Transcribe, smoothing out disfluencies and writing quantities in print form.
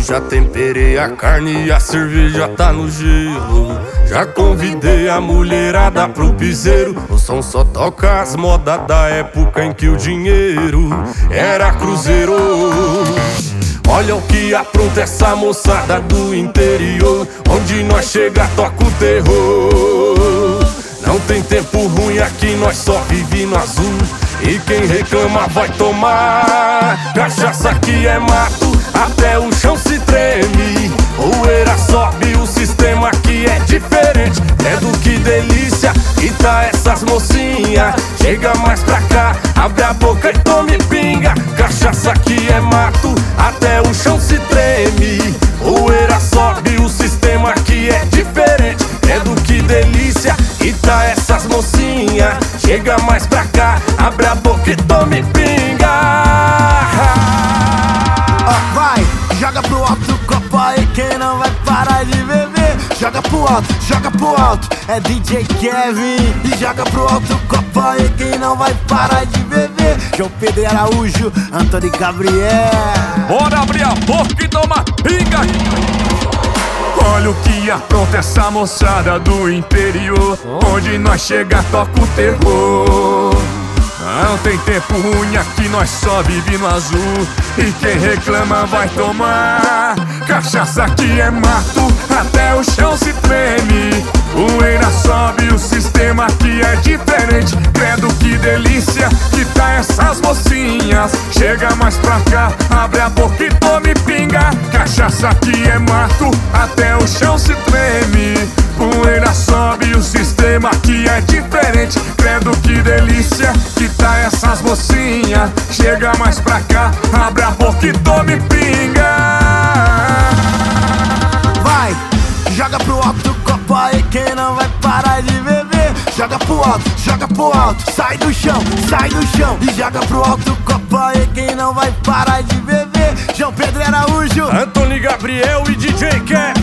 Já temperei a carne e a cerveja tá no gelo. Já convidei a mulherada pro piseiro. O som só toca as modas da época em que o dinheiro era cruzeiro. Olha o que apronta essa moçada do interior. Onde nós chega toca o terror. Não tem tempo ruim aqui, nós só vive no azul. E quem reclama vai tomar. Cachaça aqui é mato, até o chão se treme. Poeira sobe, o sistema aqui é diferente. É do que delícia, e tá essas mocinhas. Chega mais pra cá, abre a boca e tome pinga. Cachaça aqui é mato, até o chão se treme. Poeira sobe, o sistema aqui é diferente. É do que delícia, e tá essas mocinhas. Chega mais pra cá, abre a boca e tome pinga. Vai, joga pro alto o copo aí, quem não vai parar de beber. Joga pro alto, é DJ Kevin. E joga pro alto o copo aí, quem não vai parar de beber. João Pedro Araújo, Antônio Gabriel. Bora abrir a boca e tomar pinga. Olha o que apronta essa moçada do interior. Onde nós chega toca o terror. Não tem tempo ruim aqui, nós só vive no azul. E quem reclama vai tomar. Cachaça aqui é mato, até o chão se treme. Poeira sobe, o sistema aqui é diferente. Credo que delícia, que tá essas mocinhas. Chega mais pra cá, abre a boca e tome pinga. Cachaça aqui é mato, até o chão se treme. Poeira sobe, o sistema aqui é diferente. Credo que delícia, que tá essas mocinhas. Chega mais pra cá, abre a boca e tome pinga. Vai, joga pro alto o copo aí, quem não vai parar de beber. Joga pro alto, sai do chão. E joga pro alto o copo aí, quem não vai parar de beber. João Pedro Araújo, Antônio Gabriel e DJ Kevin.